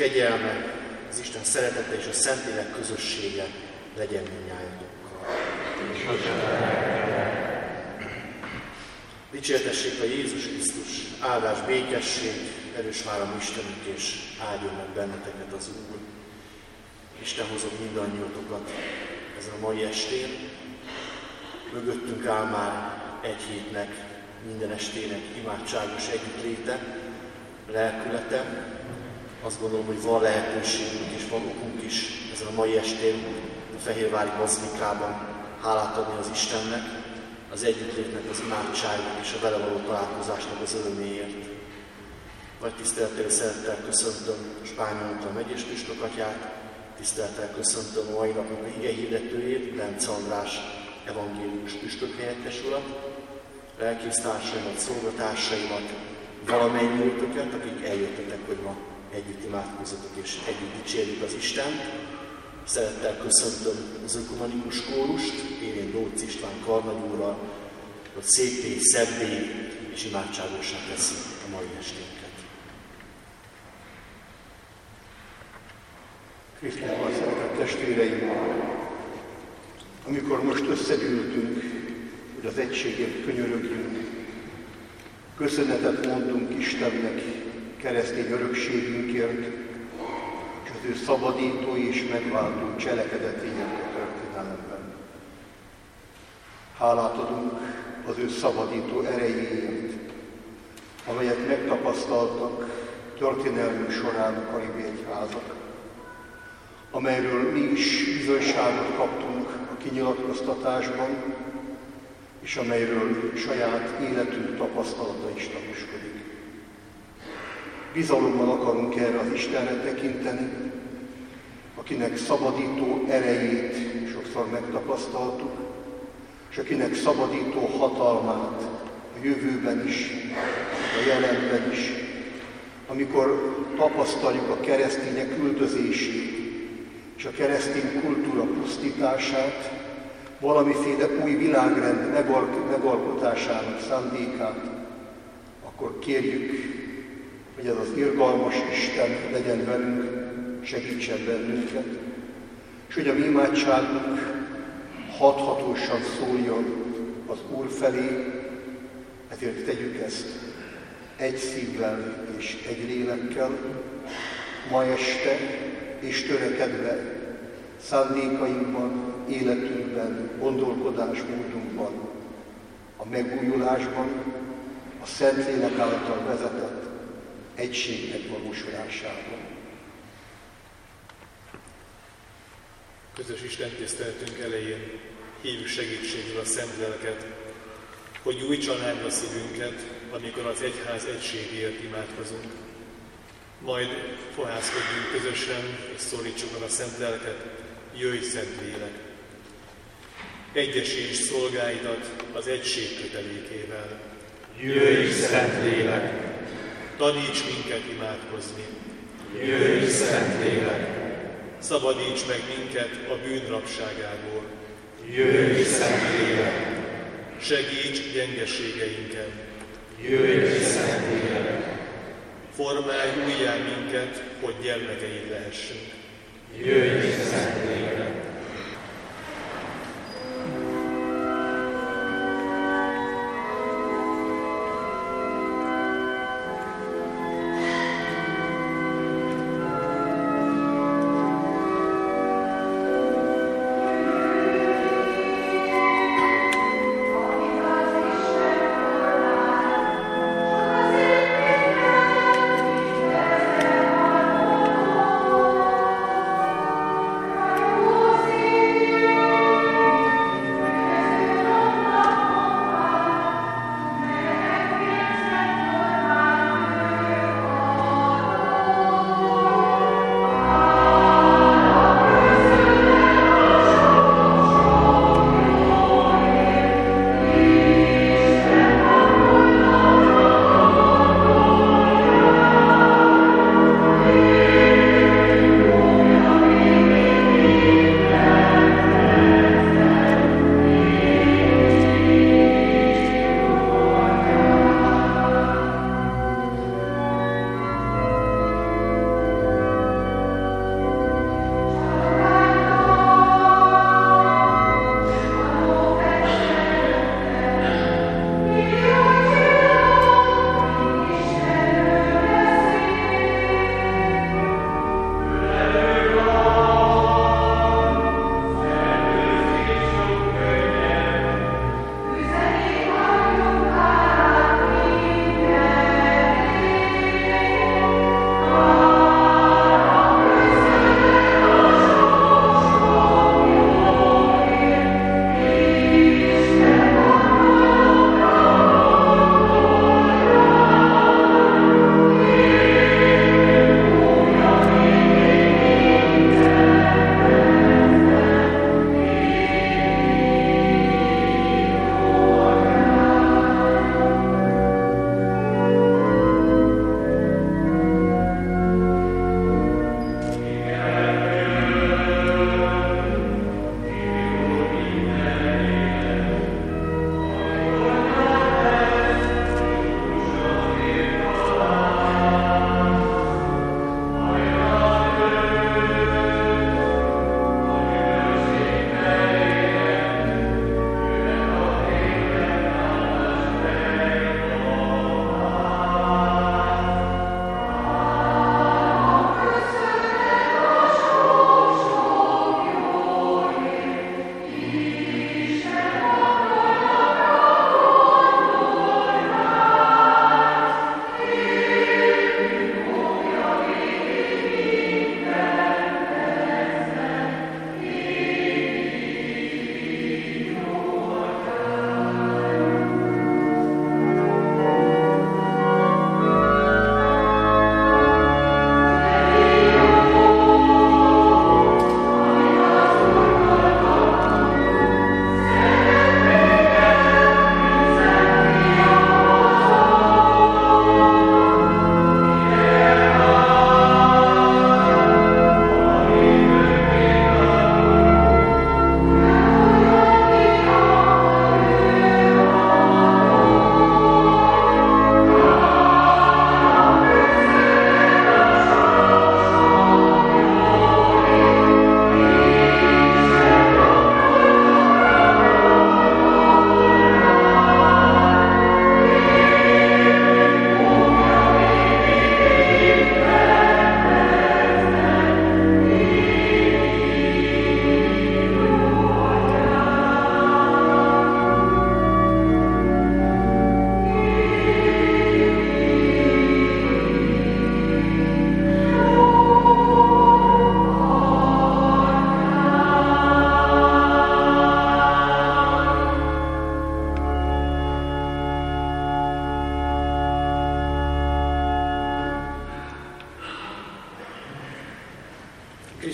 kegyelme, az Isten szeretete és a Szentlélek közössége legyen mindnyájatokkal. Dicsértessék a Jézus Krisztus, áldás, békesség, erős váram Istenünk, és áldjon meg benneteket az Úr. Isten hozott mindannyiótokat ezen a mai estén. Mögöttünk áll már egy hétnek, minden estének imádságos együttléte, lelkülete. Azt gondolom, hogy van lehetőségünk és van okunk is ezen a mai estén a Fehérvári Bazilikában hálát adni az Istennek, az együttlétnek, az imádságnak és a vele való találkozásnak az öröméért. Nagy tisztelettel, szeretettel köszöntöm Spány Antal megyés püspökatyát, tisztelettel köszöntöm a mai napnak a igehirdetőjét, Bence András evangélius püspökhelyettes urat, lelkésztársaimat, szolgatársaimat, valamennyiőtöket, akik eljöttetek, hogy ma együtt imádkozzatok és együtt dicsérjük az Istent. Szeretettel köszöntöm az ökumenikus kórust, Évén Dóc István karnagyúrral, hogy szépé, szebbé és imádságosá teszi a mai esténket. Krisztusban szeretett testvéreim, amikor most összegyűltünk, hogy az egységért könyörögjünk, köszönetet mondunk Istennek keresztény örökségünkért, és az ő szabadító és megváltó cselekedetéért a történelemben. Hálát adunk az ő szabadító erejéért, amelyet megtapasztaltak történelmünk során a karibi egyházak, amelyről mi is bizonyságot kaptunk a kinyilatkoztatásban, és amelyről saját életünk tapasztalata is tanúskodik. Bizalommal akarunk erre az Istenre tekinteni, akinek szabadító erejét sokszor megtapasztaltuk, és akinek szabadító hatalmát a jövőben is, a jelenben is, amikor tapasztaljuk a keresztények üldözését, és a keresztény kultúra pusztítását, valamiféle új világrend megalkotásának szándékát, akkor kérjük, hogy ez az irgalmas Isten legyen velünk, segítsen bennünket, és hogy a mi imádságunk hathatósan szóljon az Úr felé, ezért tegyük ezt egy szívvel és egy lélekkel, ma este, és törekedve szándékainkban, életünkben, gondolkodásmódunkban, a megújulásban, a Szentlélek által vezetett egység megvalósulásában. Közös istentiszteletünk elején hívjuk segítségül a Szentléleket, hogy gyújtsa lányra szívünket, amikor az egyház egységéért imádkozunk. Majd fohászkodjunk közösen, és szólítsuk meg a Szentléleket, jöjj Szentlélek! Egyesíts szolgáidat az egység kötelékével. Jöjj Szentlélek! Taníts minket imádkozni. Jöjj Szentlélek! Szabadíts meg minket a bűn rabságából. Jöjj Szentlélek! Segíts gyengeségeinken. Jöjj Szentlélek! Formálj újjá minket, hogy gyermekeid lehessünk. Jöjj Szentlélek! Oh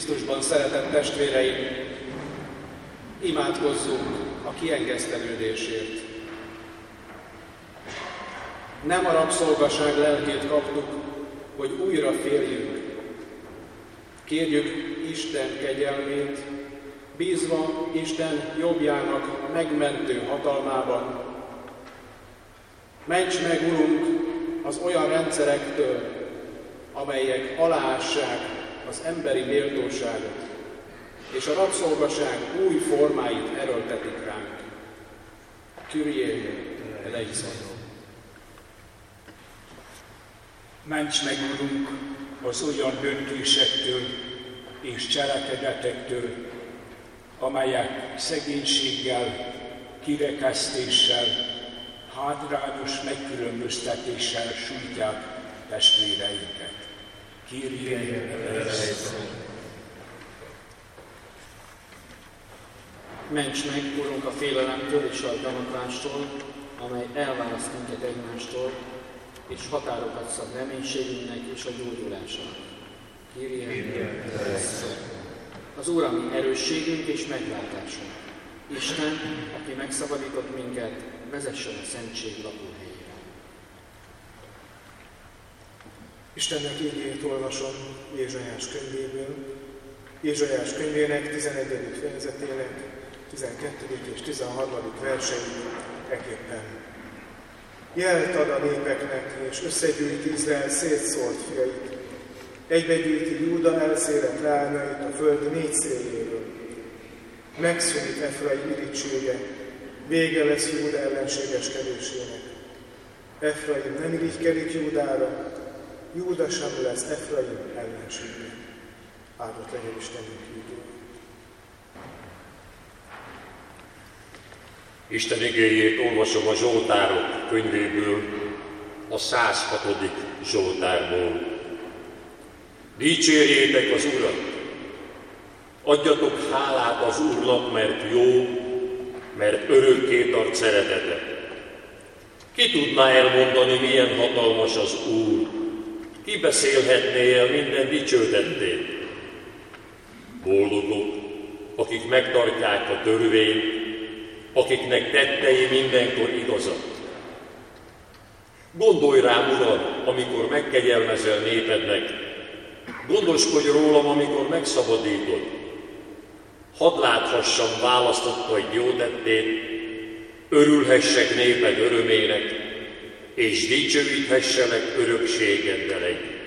Krisztusban szeretett testvéreim, imádkozzunk a kiengesztelődésért. Nem a rabszolgaság lelkét kaptuk, hogy újra féljünk. Kérjük Isten kegyelmét, bízva Isten jobbjának megmentő hatalmában. Ments meg, Urunk, az olyan rendszerektől, amelyek aláássák az emberi méltóságot, és a rabszolgaság új formáit erőltetik ránk. Kyrie eleison. Ments meg, Urunk, az olyan döntésektől és cselekedetektől, amelyek szegénységgel, kirekesztéssel, hátrányos megkülönböztetéssel sújtják testvéreinket. Kyrie eleison. Ments meg, Urunk, a félelemtől és a gyanakvástól, amely elválaszt minket egymástól, és határokat szab reménységünknek és a gyógyulásának. Kyrie eleison. Az Úr a mi erősségünk és megváltásunk. Isten, aki megszabadított minket, vezessen a szentség lakóhelyére. Istennek igéjét olvasom Ézsaiás könyvéből, Ézsaiás könyvének 11. fejezetének 12. és 13. verseit eképpen. Jelt ad a népeknek, és összegyűjti Izrael szétszórt fiait. Egybegyűjti Júda elszélett lányait a föld négy széléről. Megszűnik Efraim irítsége, vége lesz Júda ellenségeskedésének. Efraim nem irigykedik Júdára, Júda sem lesz Efraim ellensége. Áldott legyen Istenünk igéje. Isten igéjét olvasom a Zsoltárok könyvéből, a 106. Zsoltárból. Dicsérjétek az Urat! Adjatok hálát az Úrnak, mert jó, mert örökké tart szeretete. Ki tudná elmondani, milyen hatalmas az Úr? Ki beszélhetné el minden dicsőtettét? Boldogok, akik megtartják a törvényt, akiknek tettei mindenkor igazak. Gondolj rám, Uram, amikor megkegyelmezel népednek, gondoskodj rólam, amikor megszabadítod. Hadd láthassam választottaid jó tettét, örülhessek néped örömének, és dicsőíthesselek örökségeddel együtt.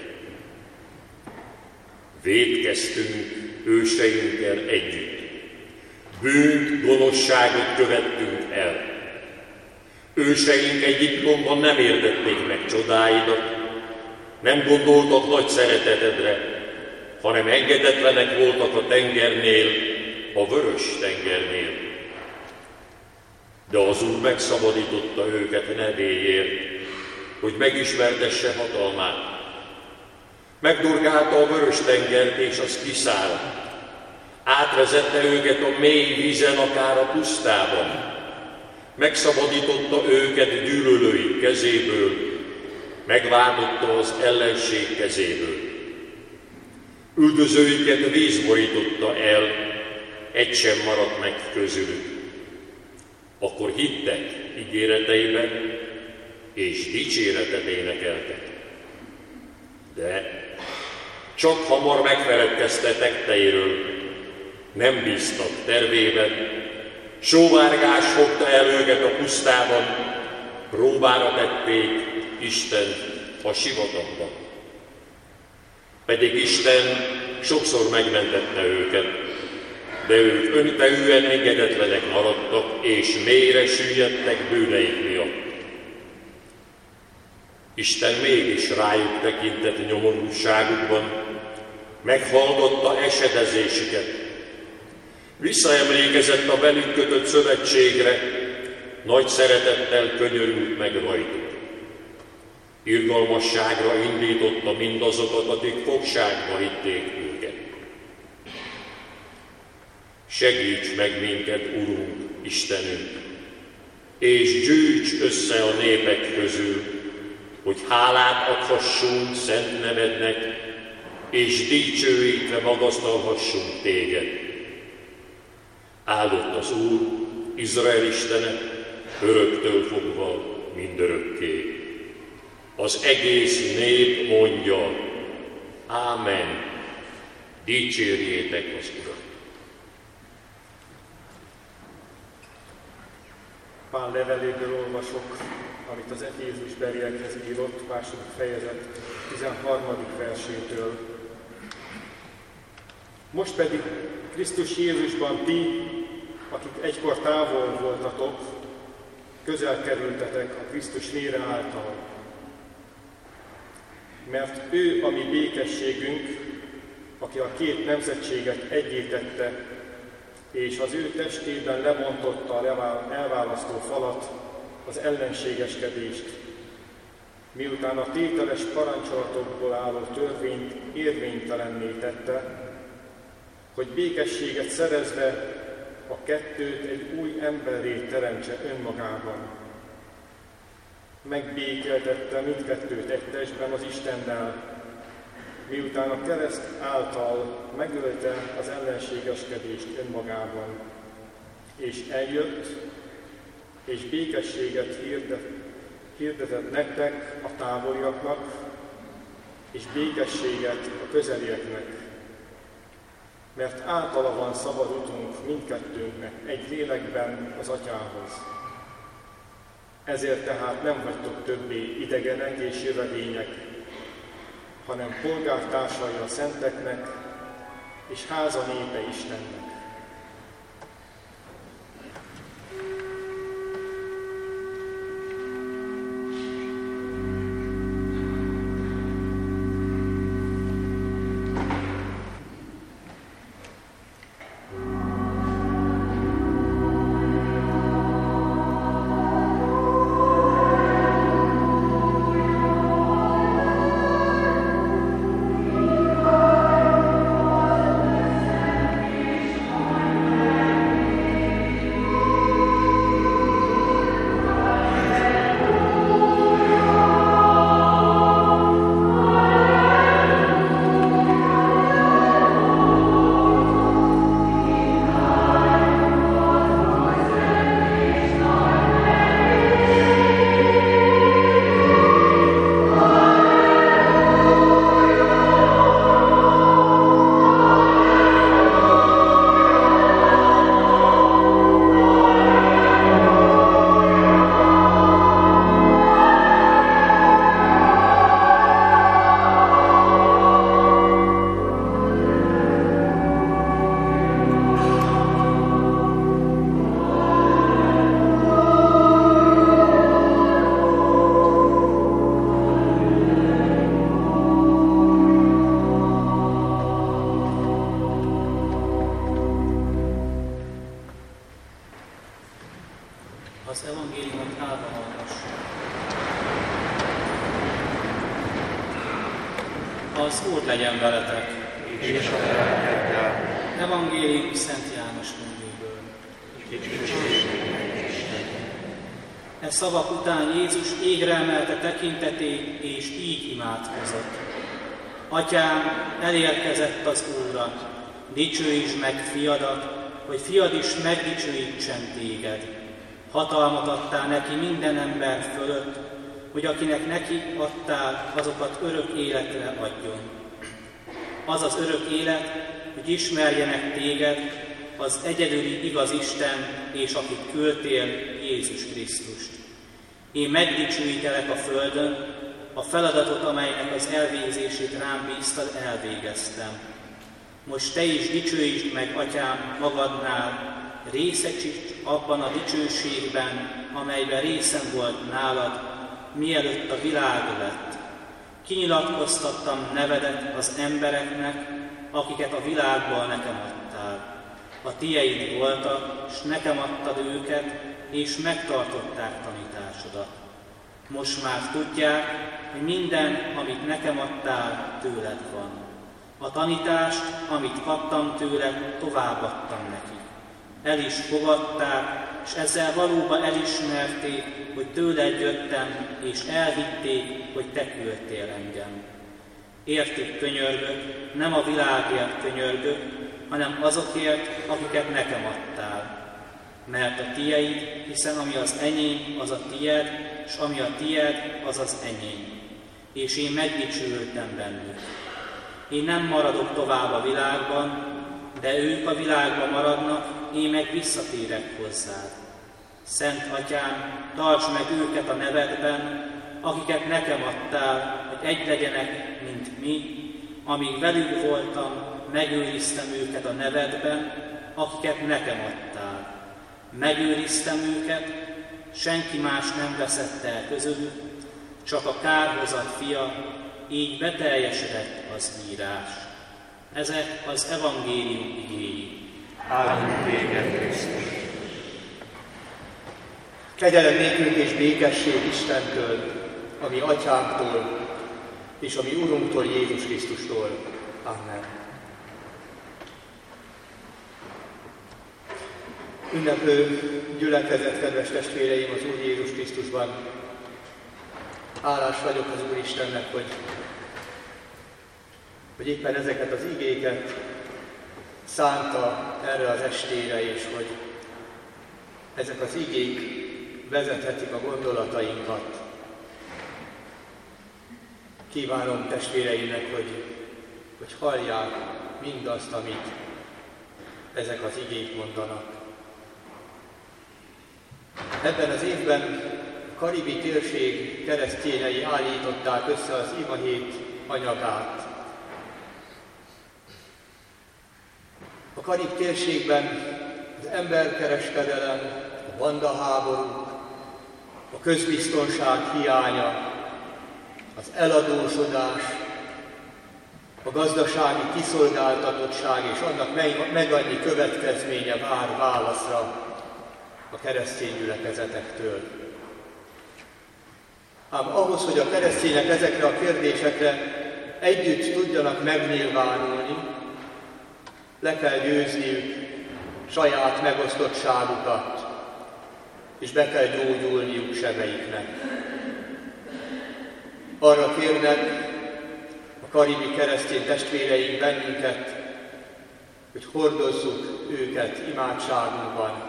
Vétkeztünk őseinkkel együtt. Bűnt, gonoszságot követtünk el. Őseink Egyiptomban nem értették meg csodáidat, nem gondoltak nagy szeretetedre, hanem engedetlenek voltak a tengernél, a vörös tengernél. De az Úr megszabadította őket nevéért, hogy megismertesse hatalmát. Megdurgálta a vörös tengert, és az kiszáradt. Átvezette őket a mély vízen, akár a pusztában. Megszabadította őket gyűlölőik kezéből, megváltotta az ellenség kezéből. Üldözőiket víz borította el, egy sem maradt meg közülük. Akkor hittek ígéreteiben, és dicséretet énekeltek. De csak hamar megfeledkeztek tetteiről, nem bíztak tervében, sóvárgás fogta el őket a pusztában, próbára tették Istent a sivatagban. Pedig Isten sokszor megmentette őket, de ők öntehűen engedetlenek maradtak, és mélyre süllyedtek bűneik miatt. Isten mégis rájuk tekintett nyomorúságukban, meghallgatta esedezésüket, visszaemlékezett a velük kötött szövetségre, nagy szeretettel könyörült meg rajtuk. Irgalmasságra indította mindazokat, akik fogságba vitték őket. Segíts meg minket, Urunk, Istenünk, és gyűjts össze a népek közül, hogy hálát adhassunk szent nevednek, és dicsőítve magasztalhassunk téged. Áldott az Úr, Izrael Istene, öröktől fogva mindörökké. Az egész nép mondja, Ámen, dicsérjétek az Urat. Pál leveléből olvasok, amit az Efézusbeliekhez írott, 2. fejezet 13. versétől. Most pedig Krisztus Jézusban ti, akik egykor távol voltatok, közel kerültetek a Krisztus vére által. Mert ő a mi békességünk, aki a két nemzetséget egyé tette, és az ő testében lebontotta a elválasztó falat, az ellenségeskedést, miután a tételes parancsolatokból álló törvényt érvénytelenné tette, hogy békességet szerezve a kettőt egy új emberré teremtse önmagában. Megbékéltette mindkettőt egy testben az Istennel, miután a kereszt által megölte az ellenségeskedést önmagában, és eljött, és békességet hirdetett nektek a távoliaknak, és békességet a közelieknek, mert általa van szabad utunk mindkettőnknek egy lélekben az Atyához. Ezért tehát nem vagytok többé idegenek és jövedények, hanem polgártársai a szenteknek, és háza népe Istennek. Az evangéliumot állva hallgassuk. Az Úr legyen veletek, és a lelkeddel. Evangélium Szent János könyvéből. E szavak után Jézus égre emelte tekintetét, és így imádkozott. Atyám, elérkezett az óra, dicsőítsd meg fiadat, hogy fiad is megdicsőítsen téged. Hatalmat adtál neki minden ember fölött, hogy akinek neki adtál, azokat örök életre adjon. Az az örök élet, hogy ismerjenek téged, az egyedüli igaz Isten, és akit küldtél, Jézus Krisztust. Én megdicsőítelek a földön, a feladatot, amelynek az elvégzését rám bíztad, elvégeztem. Most te is dicsőítsd meg, Atyám, magadnál, részesíts abban a dicsőségben, amelyben részem volt nálad, mielőtt a világ lett. Kinyilatkoztattam nevedet az embereknek, akiket a világból nekem adtál. A tieid voltak, s nekem adtad őket, és megtartották tanításodat. Most már tudják, hogy minden, amit nekem adtál, tőled van. A tanítást, amit kaptam tőled, továbbadtam nekik. El is fogadták, és ezzel valóban elismerték, hogy tőled jöttem, és elhitték, hogy te küldtél engem. Értük könyörgök, nem a világért könyörgök, hanem azokért, akiket nekem adtál. Mert a tieid, hiszen ami az enyém, az a tied, és ami a tied, az az enyém. És én megdicsültem bennük. Én nem maradok tovább a világban, de ők a világban maradnak, én meg visszatérek hozzád. Szent Atyám, tarts meg őket a nevedben, akiket nekem adtál, hogy egy legyenek, mint mi, amíg velük voltam, megőriztem őket a nevedben, akiket nekem adtál. Megőriztem őket, senki más nem veszett el közülük, csak a kárhozat fia, így beteljesedett az írás. Ezek az evangélium igéi. Áldunk téged, Krisztus! Kegyelem nékünk és békesség Istentől, a mi Atyánktól, és a mi Urunktól, Jézus Krisztustól. Amen. Ünneplő gyülekezet, kedves testvéreim, az Úr Jézus Krisztusban. Hálás vagyok az Úristennek, hogy éppen ezeket az igéket szánta erre az estére, és hogy ezek az igék vezethetik a gondolatainkat. Kívánom testvéreimnek, hogy hallják mindazt, amit ezek az igék mondanak. Ebben az évben a karibi térség keresztényei állították össze az imahét anyagát. A karib térségben az emberkereskedelem, a bandaháborúk, a közbiztonság hiánya, az eladósodás, a gazdasági kiszolgáltatottság és annak meg annyi következménye vár válaszra a keresztény gyülekezetektől. Ám ahhoz, hogy a keresztények ezekre a kérdésekre együtt tudjanak megnyilvánulni, le kell győzniük saját megosztottságukat, és be kell gyógyulniuk sebeiknek. Arra kérnek a karibi keresztény testvéreink bennünket, hogy hordozzuk őket imádságunkban.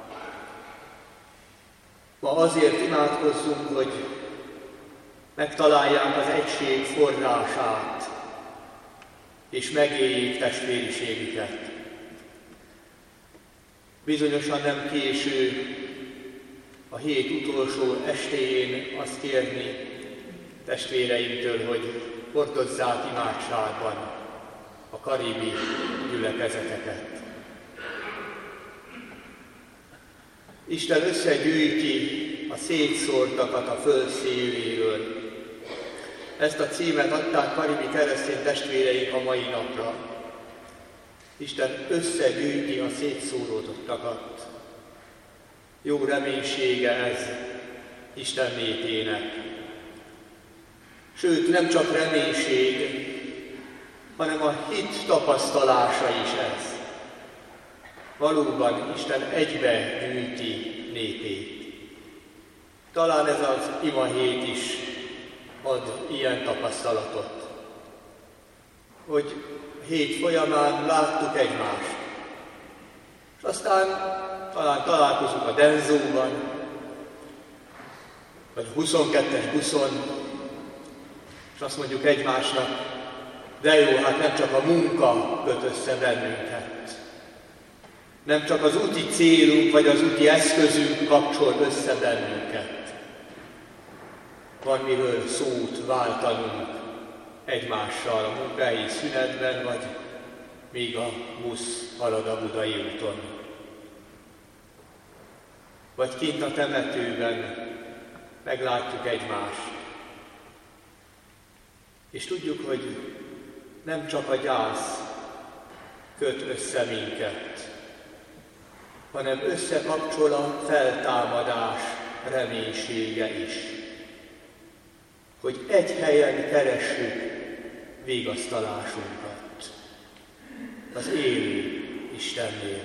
Ma azért imádkozzunk, hogy megtalálják az egység forrását, és megéljék testvériségüket. Bizonyosan nem késő a hét utolsó estéjén azt kérni testvéreimtől, hogy hordozzák imádságban a karibi gyülekezeteket. Isten összegyűjti a szétszórtakat a föld széléről. Ezt a címet adták karibi keresztény testvéreink a mai napra. Isten összegyűjti a szétszóródottakat. Jó reménysége ez Isten népének. Sőt, nem csak reménység, hanem a hit tapasztalása is ez. Valóban Isten egybe gyűjti népét. Talán ez az imahét is ad ilyen tapasztalatot, hogy hét folyamán láttuk egymást, és aztán talán találkozunk a Denzóban, vagy a 22-es buszon, és azt mondjuk egymásnak, de jó, hát nem csak a munka köt össze bennünket, nem csak az úti célunk, vagy az úti eszközünk kapcsol össze bennünket. Van miről szót váltanunk egymással a munkahelyi szünetben, vagy míg a busz halad a Budai úton. Vagy kint a temetőben meglátjuk egymást. És tudjuk, hogy nem csak a gyász köt össze minket, hanem összekapcsol a feltámadás reménysége is. Hogy egy helyen keressük vigasztalásunkat, az élő Istennél.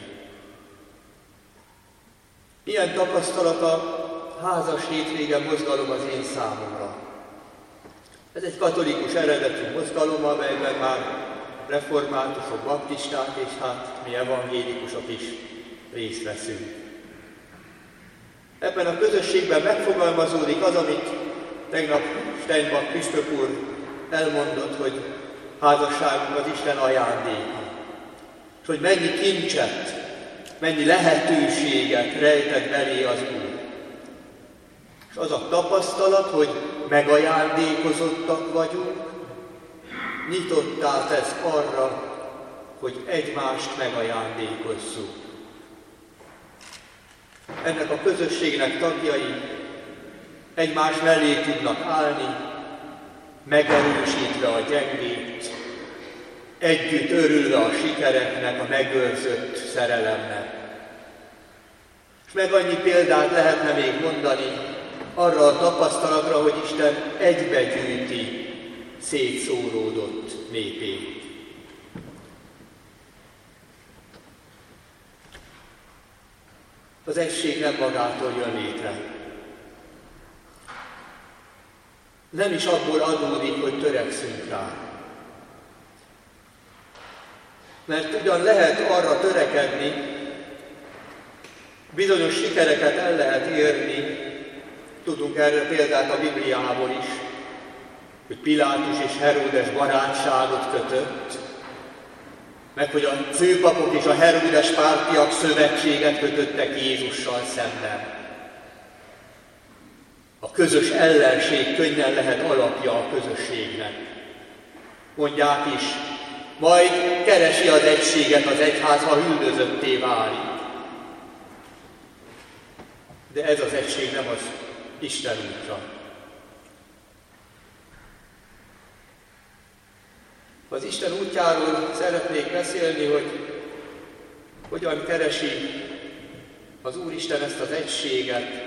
Ilyen tapasztalata házas hétvége mozgalom az én számomra. Ez egy katolikus eredetű mozgalom, amelyben már reformátusok, baptisták és mi evangélikusok is részt veszünk. Ebben a közösségben megfogalmazódik az, amit tegnap Steinbach püspök úr elmondott, hogy házasságunk az Isten ajándéka. És hogy mennyi kincset, mennyi lehetőséget rejtett belé az Úr. És az a tapasztalat, hogy megajándékozottak vagyunk, nyitottá tesz arra, hogy egymást megajándékozzuk. Ennek a közösségnek tagjai egymás mellé tudnak állni, megerősítve a gyengét, együtt örülve a sikereknek, a megőrzött szerelemnek. És meg annyi példát lehetne még mondani arra a tapasztalatra, hogy Isten egybegyűjti szétszóródott népét. Az egység nem magától jön létre. Nem is abból adódik, hogy törekszünk rá. Mert ugyan lehet arra törekedni, bizonyos sikereket el lehet érni, tudunk erre példát a Bibliából is, hogy Pilátus és Heródes barátságot kötött, meg hogy a főpapok és a Heródes pártiak szövetséget kötöttek Jézussal szemben. A közös ellenség könnyen lehet alapja a közösségnek. Mondják is, majd keresi az egységet az egyház, ha üldözötté válik. De ez az egység nem az Isten útja. Az Isten útjáról szeretnék beszélni, hogy hogyan keresi az Úristen ezt az egységet.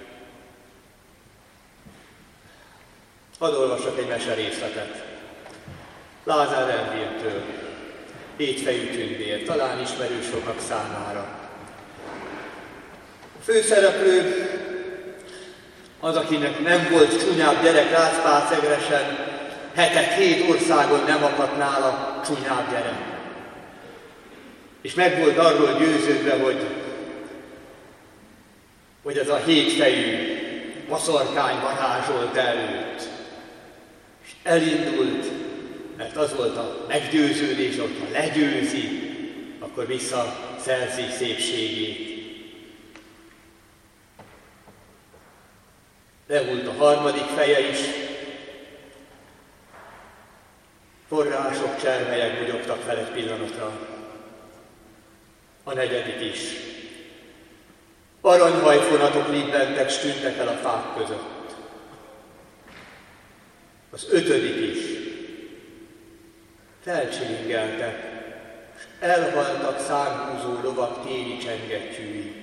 Hadd olvassak egy meserészletet. Lázár elvértől, hétfejű tündér, talán ismerős sokak számára. A főszereplő az, akinek nem volt csúnyább gyerek Rácpácegresen, hetek 7 országon nem akadt nála csúnyább gyerek. És meg volt arról győződve, hogy ez a hétfejű boszorkány varázsolt előtt. És elindult, mert az volt a meggyőződés, hogyha legyőzi, akkor visszaszerzi szépségét. Lehult a harmadik feje is, források, csermelyek bugyogtak fel egy pillanatra. A negyedik is. Aranyhajfonatok libbentek, s tűntek el a fák között. Az ötödik is. Felcsilingeltek, s elhaltak szárhúzó lovak téli csengettyűi.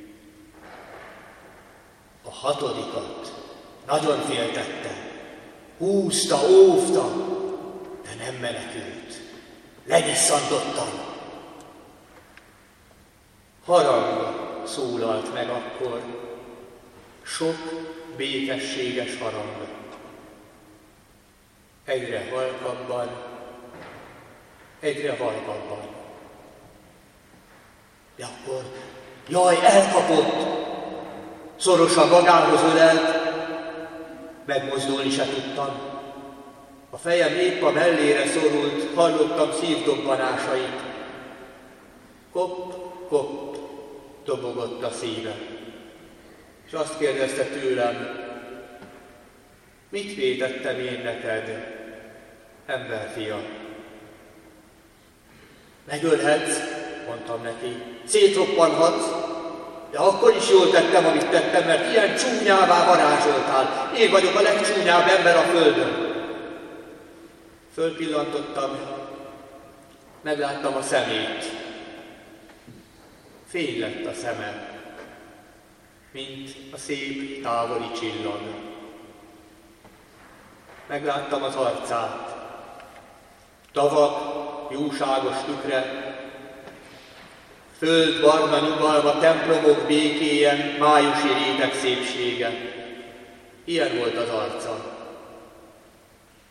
A hatodikat nagyon féltette, húzta, óvta, de nem menekült. Levisszantottan. Harang szólalt meg akkor, sok békességes harang. Egyre halkabban, egyre halkabban. De akkor, jaj, elkapott! Szorosan magához ölelt, megmozdulni se tudtam. A fejem épp a mellére szorult, hallottam szívdobbanásait. Kopp, kopp, dobogott a szíve. És azt kérdezte tőlem, mit vétettem én neked, emberfia? Megölhetsz, mondtam neki, szétroppanhatsz, de akkor is jól tettem, amit tettem, mert ilyen csúnyává varázsoltál. Én vagyok a legcsúnyább ember a földön. Fölpillantottam, megláttam a szemét. Fény lett a szeme, mint a szép távoli csillag. Megláttam az arcát. Tavak, jóságos tükre, föld barna nyugalma, templomok békéje, májusi rétek szépsége. Ilyen volt az arca.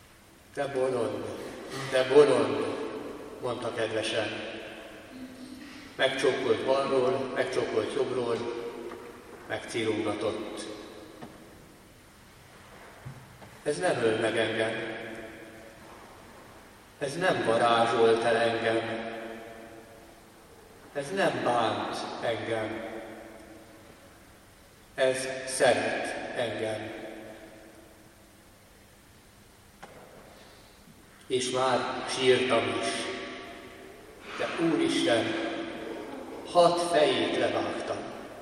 te bolond, mondta kedvesen. Megcsókolt balról, megcsókolt jobbról, megcírógatott. Ez nem öl meg engem. Ez nem varázsolt el engem. Ez nem bánt engem. Ez szeret engem. És már sírtam is. De Úristen, 6 fejét levágtam.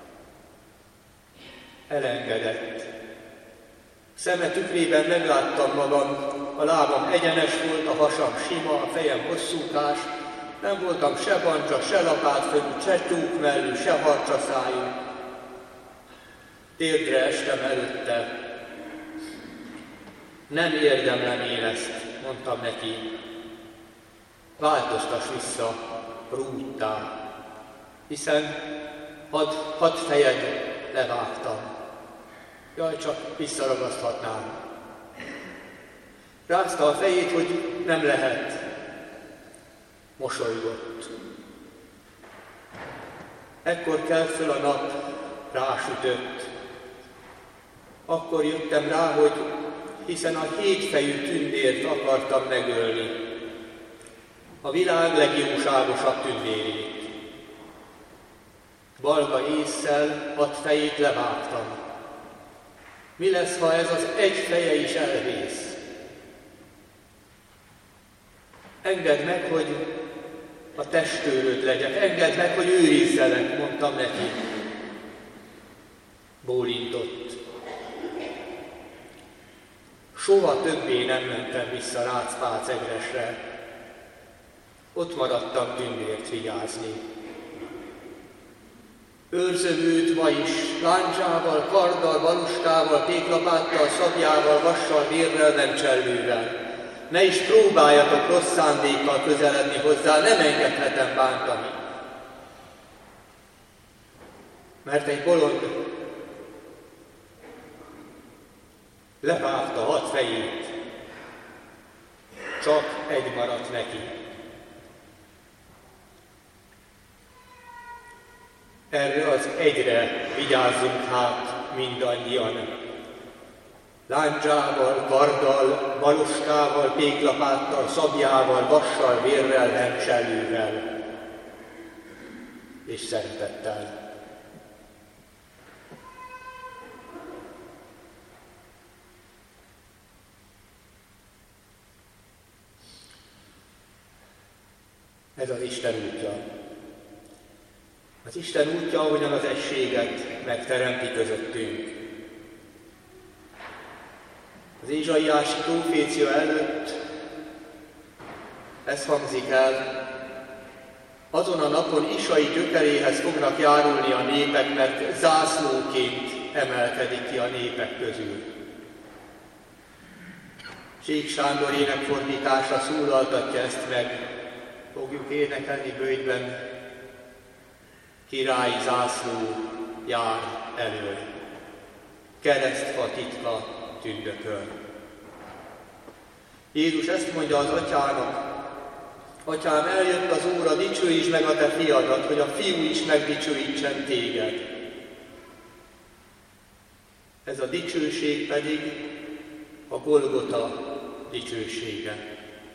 Elengedett. Szeme tükrében megláttam magam, a lábam egyenes volt, a hasam sima, a fejem hosszúkás, nem voltam se bancsa, se lapátfejű, se tyúkmellű, se harcsaszájú. Térdre estem előtte. Nem érdemlem én ezt, mondtam neki. Változtass vissza Rúttá, hiszen 6 fejed levágtam. Jaj, csak visszaragaszthatnám. Rázta a fejét, hogy nem lehet. Mosolygott. Ekkor kelt föl a nap, rásütött. Akkor jöttem rá, hogy hiszen a 7 fejű tündért akartam megölni. A világ legjóságosabb tündérét. Balga ésszel 6 fejét levágtam. Mi lesz, ha ez az egy feje is elvész? Engedd meg, hogy a testőröd legyek, engedd meg, hogy őrizzelek, mondtam neki. Bólintott. Soha többé nem mentem vissza Rácz-Pácegresre. Ott maradtam tündért vigyázni. Őrzöm őt ma is, lándzsával, karddal, baluskával, péklapáttal, szabjával, vassal, vérrel, nem csellővel. Ne is próbáljatok rossz szándékkal közeledni hozzá, nem engedhetem bántani. Mert egy bolond levágta 6 fejét, csak egy maradt neki. Erre az egyre vigyázzunk hát mindannyian. Lándzsával, karddal, baluskával, péklapáttal, szabjával, vassal, vérrel, vencselővel és szeretettel. Ez az Isten útja. Az Isten útja, ahogyan az egységet megteremti közöttünk. Az ézsaiási prófécia előtt ez hangzik el: azon a napon Isai gyökeréhez fognak járulni a népek, mert zászlóként emelkedik ki a népek közül. Csík Sándor énekfordítása szólaltatja ezt meg. Fogjuk énekelni bőjtben: királyi zászló jár elől, keresztfa titka tündököl. Jézus ezt mondja az atyának: Atyám, eljött az óra, dicsőítsd meg a te fiadat, hogy a fiú is megdicsőítsen téged. Ez a dicsőség pedig a Golgota dicsősége.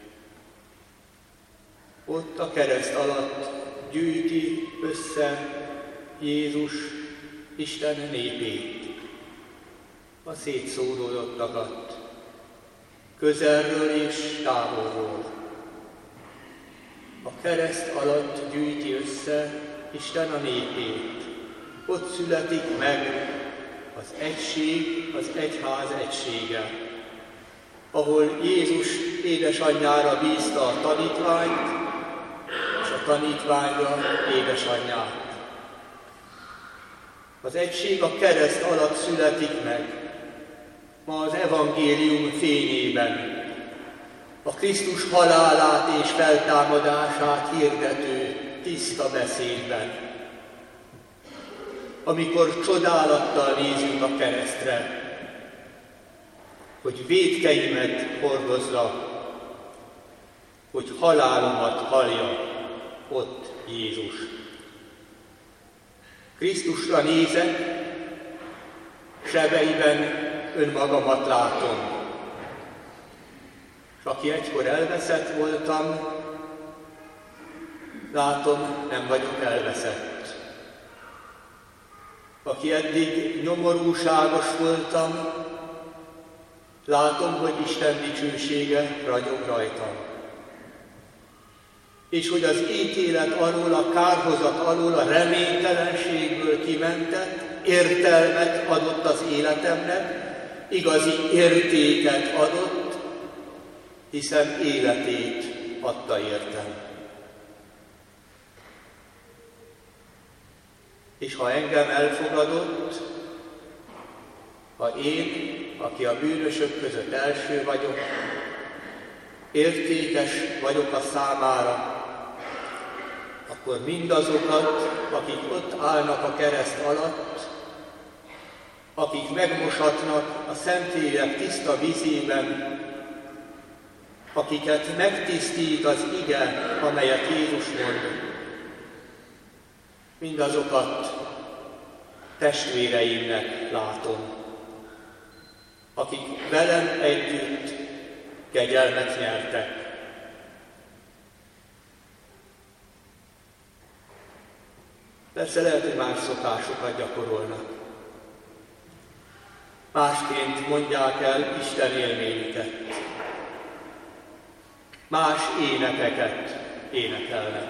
Ott a kereszt alatt gyűjti össze Jézus Isten népét, a szétszóródottakat, közelről és távolról. A kereszt alatt gyűjti össze Isten a népét. Ott születik meg az egység, az egyház egysége, ahol Jézus édesanyjára bízta a tanítványt, és a tanítványra édesanyját. Az egység a kereszt alatt születik meg, ma az evangélium fényében, a Krisztus halálát és feltámadását hirdető tiszta beszédben. Amikor csodálattal nézünk a keresztre, hogy vétkeimet hordozza hogy halálomat hallja ott Jézus. Krisztusra nézek, sebeiben önmagamat látom. És aki egykor elveszett voltam, látom, nem vagyok elveszett. Aki eddig nyomorúságos voltam, látom, hogy Isten dicsősége ragyog rajtam. És hogy az ítélet alól, a kárhozat alól, a reménytelenségből kimentett, értelmet adott az életemnek, igazi értéket adott, hiszen életét adta értem. És ha engem elfogadott, ha én, aki a bűnösök között első vagyok, értékes vagyok a számára, akkor mindazokat, akik ott állnak a kereszt alatt, akik megmoshatnak a Szentlélek tiszta vízében, akiket megtisztít az ige, amelyet Jézus mond, mindazokat testvéreimnek látom, akik velem együtt kegyelmet nyertek. Persze lehet, hogy más szokásokat gyakorolnak. Másként mondják el Isten élményüket. Más énekeket énekelnek.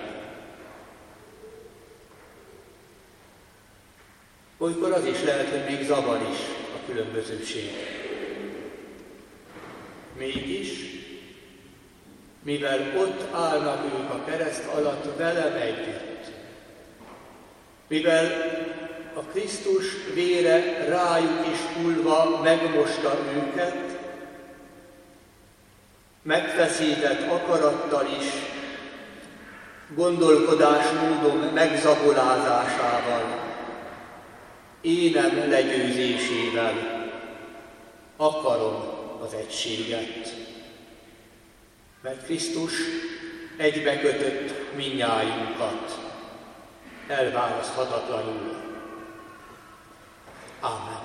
Olykor az is lehet, hogy még zavar is a különbözőség. Mégis, mivel ott állnak ők a kereszt alatt velem együtt, mivel a Krisztus vére rájuk is hullva megmosta őket, megfeszített akarattal is, gondolkodásmódom megzabolázásával, énem legyőzésével akarom az egységet. Mert Krisztus egybekötött mindnyájunkat, elválaszthatatlanul. Ámen.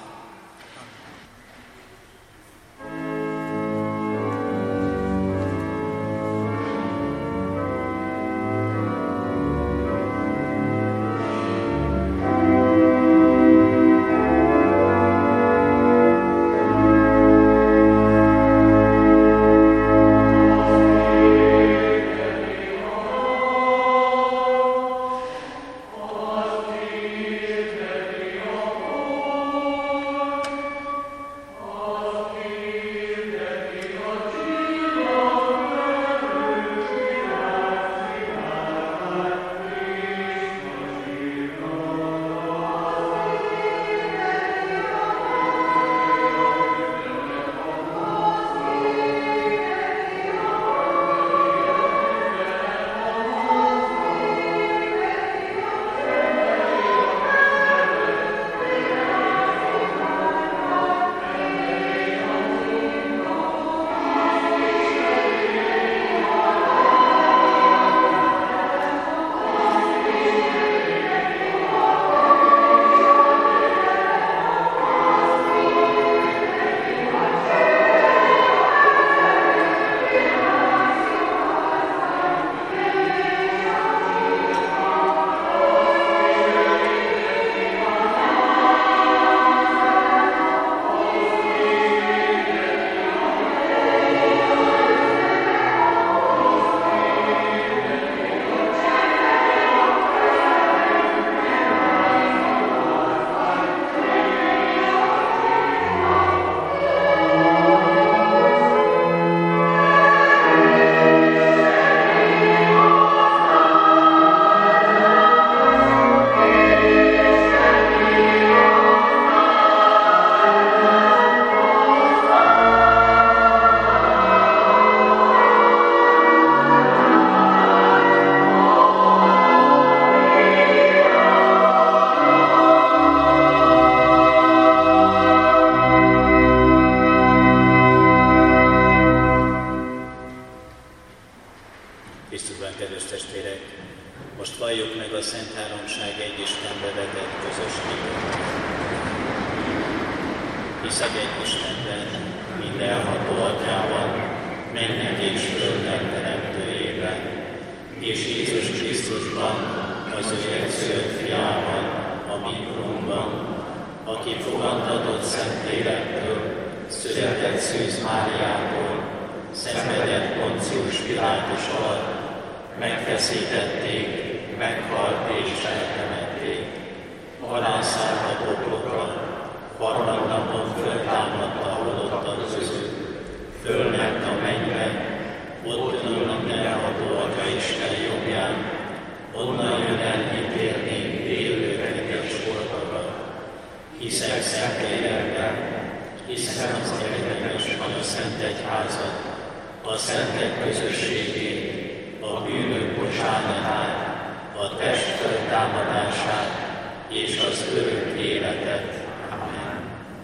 hiszek egy Istenben, mindenható Atyában, mennek és földnek teremtőjében, és Jézus Krisztusban, az ő egyszülött fiában, a mi Urunkban, aki fogantatott Szentlélektől, született Szűz Máriától, szenvedett Poncius Pilátus alatt, megfeszítették, meghalt és eltemették. Halálszállt a poklokra, harmadnapon föltámadt a halottak közül, fölment a mennybe, ott ül a mindenható Atya Isten jobbján, onnan jön elítélni élőket és holtakat. Hiszek Szentlélekben, hiszem az egyetemes a Szent Egyházat, a szentek közösségét, a bűnök bocsánatát, a test föltámadását és az örök életet. Amen.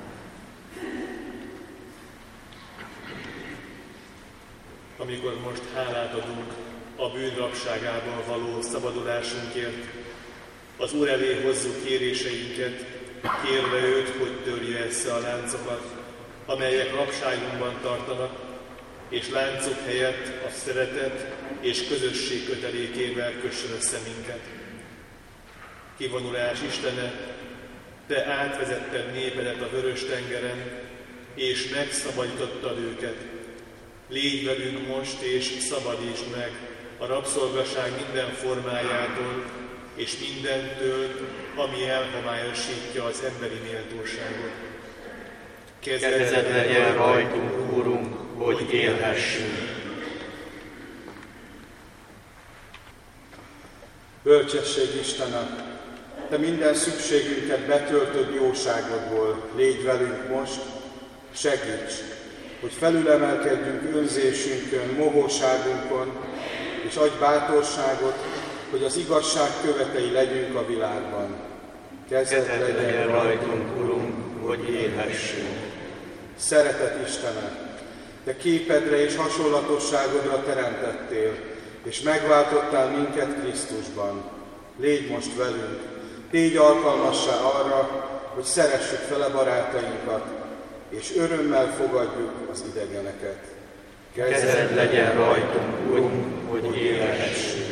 Amikor most hálát adunk a bűnrabságából való szabadulásunkért, az Úr elé hozzuk kéréseinket, kérve őt, hogy törje össze a láncokat, amelyek rabságunkban tartanak, és láncok helyett a szeretet és közösség kötelékével kössön össze minket. Kivonulás Istene, Te átvezetted népedet a Vörös-tengeren, és megszabadítottad őket. Légy velünk most, és szabadítsd meg a rabszolgaság minden formájától, és mindentől, ami elhomályosítja az emberi méltóságot. Kezed legyen rajtunk, Úrunk, hogy élhessünk. Bölcsesség Istene, Te minden szükségünket betöltöd jóságodból, légy velünk most, segíts, hogy felülemelkedjünk önzésünkön, mohóságunkon, és adj bátorságot, hogy az igazság követei legyünk a világban. Kezed legyen rajtunk, Urunk, hogy élhessünk. Szeretet Istene, Te képedre és hasonlatosságodra teremtettél, és megváltottál minket Krisztusban. Légy most velünk, tégy alkalmassá arra, hogy szeressük fele barátainkat, és örömmel fogadjuk az idegeneket. Kezed legyen rajtunk, Urunk, hogy élhessünk.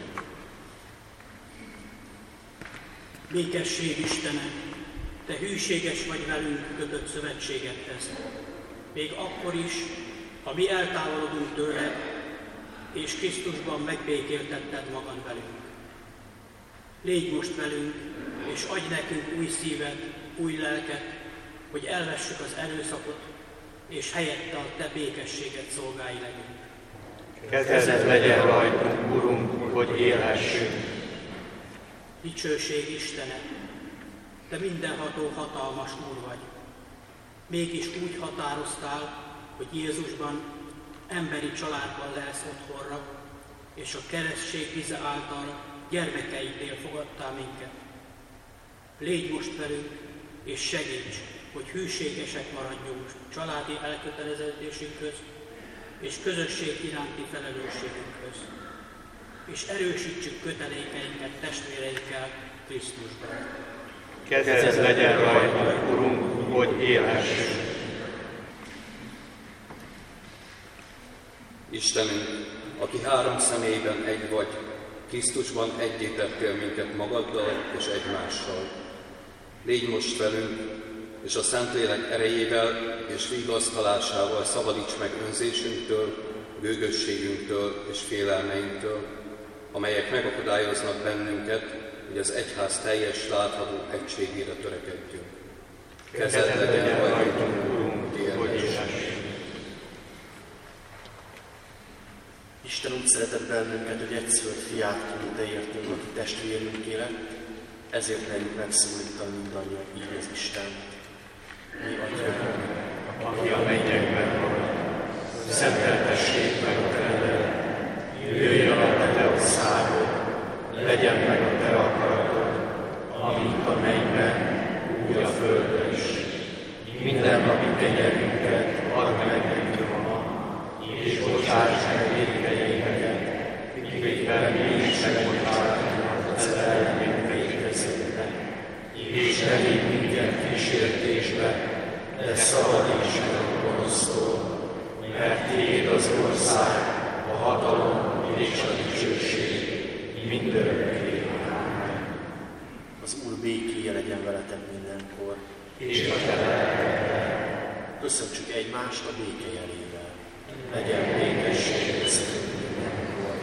Békesség Istene, Te hűséges vagy velünk kötött szövetségedhez, még akkor is, ha mi eltávolodunk tőled, és Krisztusban megbékéltetted magad velünk. Légy most velünk, és adj nekünk új szívet, új lelket, hogy elvessük az erőszakot, és helyette a Te békességet szolgái legyünk. Kezed legyen rajtunk, Urunk, hogy élhessünk. Dicsőség Istene, Te mindenható hatalmas Úr vagy. Mégis úgy határoztál, hogy Jézusban emberi családban lelsz otthonra, és a keresztség vize által gyermekeidnél fogadtál minket. Légy most velünk, és segíts, hogy hűségesek maradjunk családi elköteleződésünkhöz, és közösség iránti felelősségünkhöz, és erősítsük kötelékeinket testvéreinkkel Krisztusban. Kezed legyen rajtunk, Urunk, hogy élhessünk. Istenünk, aki három személyben egy vagy, Krisztusban egyé tettél minket magaddal és egymással. Légy most velünk, és a Szentlélek erejével és vigasztalásával szabadíts meg önzésünktől, gőgösségünktől és félelmeinktől, amelyek megakadályoznak bennünket, hogy az egyház teljes, látható egységére törekedjünk. Kezed legyen rajtunk, Urunk, hogy élhessünk. Isten úgy szeretett bennünket, hogy egyszülött fiát küldte értünk, aki testvérünké lett, ezért merjük megszólítani mindannyian így az Istent. Mi Atyánk, aki a mennyekben van, szenteltessék meg a Te neved, jöjjön a Te országod, legyen meg a Te akaratod, amint a mennyben, úgy a földön is. Mindennapi kenyerünket add meg nekünk ma, és bocsáss meg vétkeinket, miképpen mi is megbocsátunk az ellenünk vétkezőknek. És ne vigy minket kísértésbe, de szabadíts meg a gonosztól, mert tiéd az ország, a hatalom és a dicsőség mindörökké. Amen. Az Úr békéje legyen veletek mindenkor. És a te lelkedben. Köszöntsük egymást a béke jelével. Legyen békesség köztünk mindenkor.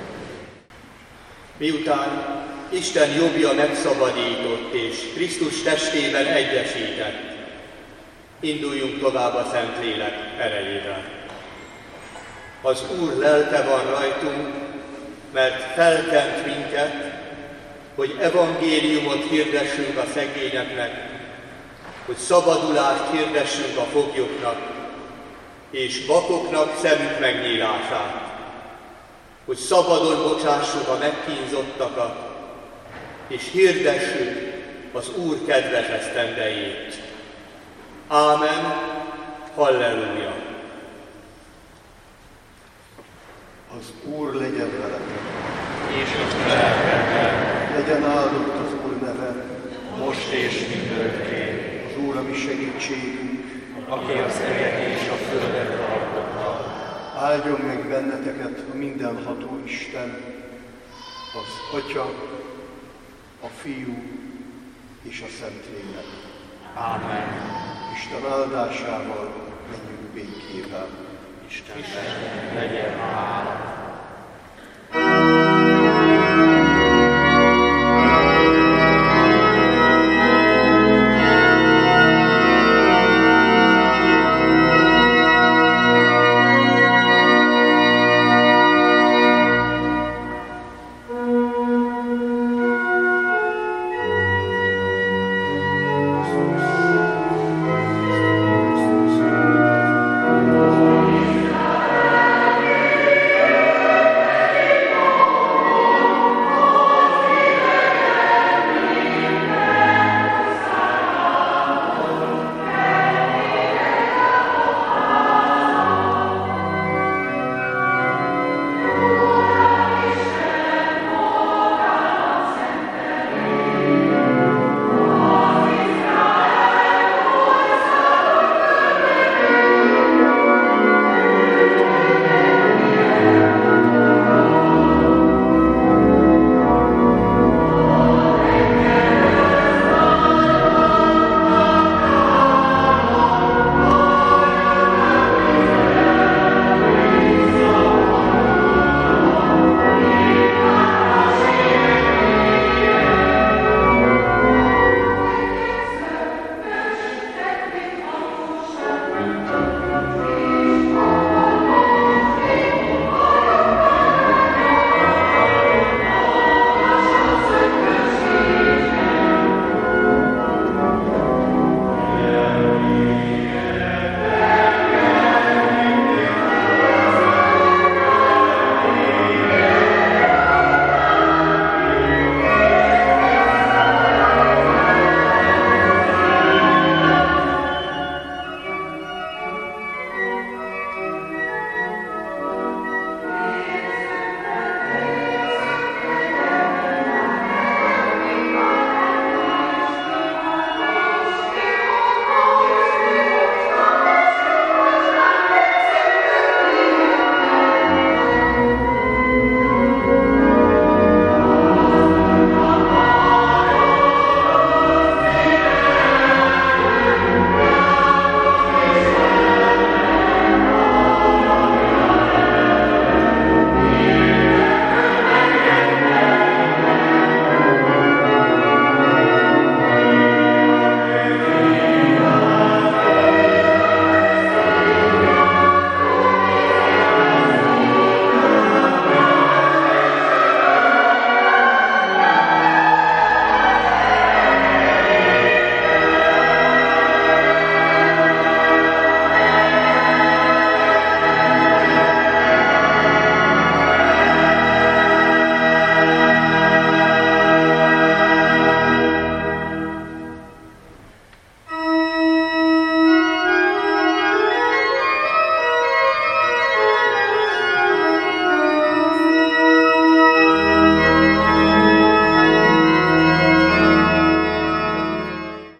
Miután Isten jobbja megszabadított és Krisztus testében egyesített, induljunk tovább a Szentlélek erejével. Az Úr lelke van rajtunk, mert felkent minket, hogy evangéliumot hirdessünk a szegényeknek, hogy szabadulást hirdessünk a foglyoknak, és vakoknak szemük megnyílását, hogy szabadon bocsássuk a megkínzottakat, és hirdessük az Úr kedves esztendejét. Ámen, halleluja! Az Úr legyen veletek, és a te lelkedben. Legyen áldott az Úr neve, most és mindörökké. az Úr a mi segítségünk, aki az eget és a földet alkotta. áldjon meg benneteket a mindenható Isten, az Atya, a Fiú és a Szentlélek. Ámen. Isten áldásával menjünk békével. Isten legyen hála.